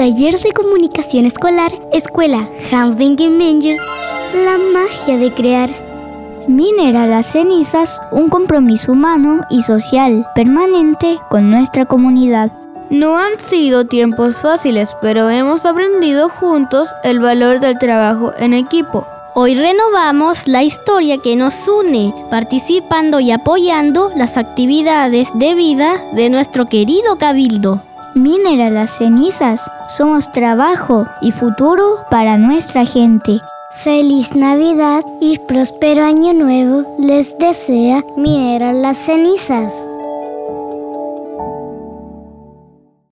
Taller de Comunicación Escolar, Escuela Hans Wencke-Mengers, la magia de crear. Minera las cenizas, un compromiso humano y social permanente con nuestra comunidad. No han sido tiempos fáciles, pero hemos aprendido juntos el valor del trabajo en equipo. Hoy renovamos la historia que nos une, participando y apoyando las actividades de vida de nuestro querido Cabildo. Minera las cenizas, somos trabajo y futuro para nuestra gente. Feliz Navidad y próspero Año Nuevo les desea Minera las cenizas.